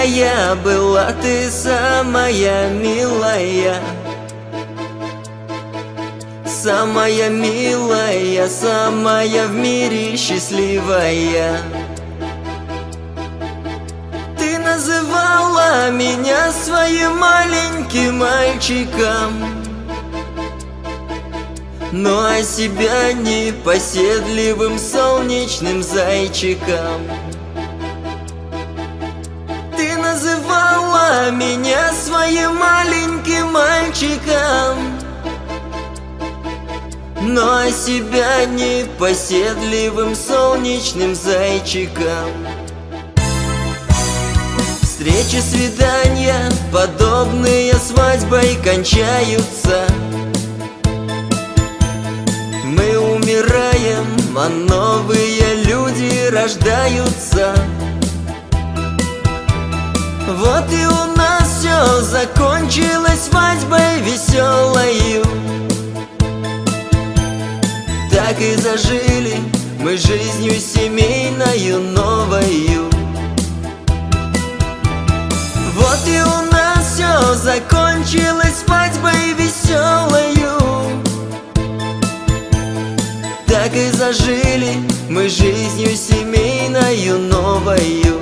я была ты самая милая. Самая милая, самая в мире счастливая. Ты называла меня своим маленьким мальчиком, но о себя непоседливым солнечным зайчиком. Ты называла меня своим маленьким мальчиком, но о себя непоседливым солнечным зайчиком. Встречи, свидания, подобные свадьбой, кончаются. Мы умираем, а новые люди рождаются. Вот и у нас все закончилось свадьбой веселою. Так и зажили мы жизнью семейною новою. Вот и у нас все закончилось свадьбой веселою. Так и зажили мы жизнью семейною новою.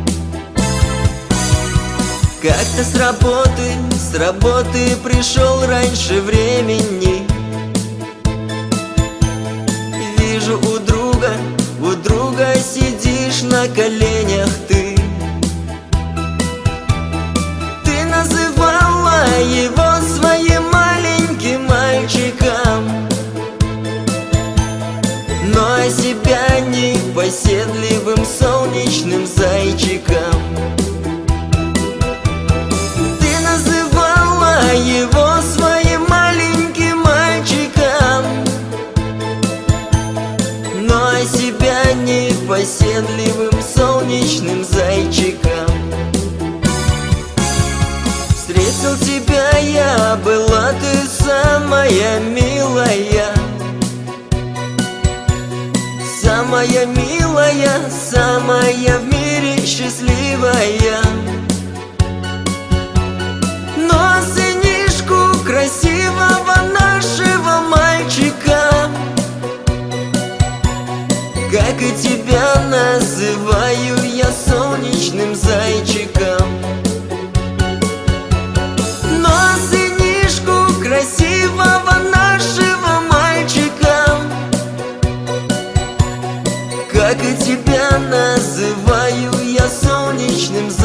Как-то с работы пришел раньше времени. Вижу у друга сидишь на коленях ты. Ты называла его своим маленьким мальчиком, но о себя непоседливым солнечным зайчиком. Ты называла его своим маленьким мальчиком, но о себя непоседливым солнечным зайчиком. Встретил тебя я, была ты самая милая. Самая милая, самая в мире счастливая. Но сынишку красивого нашего мальчика, как и тебя называю я солнечным зайчиком. Но сынишку красивого нашего мальчика, как и тебя называю я солнечным зайчиком.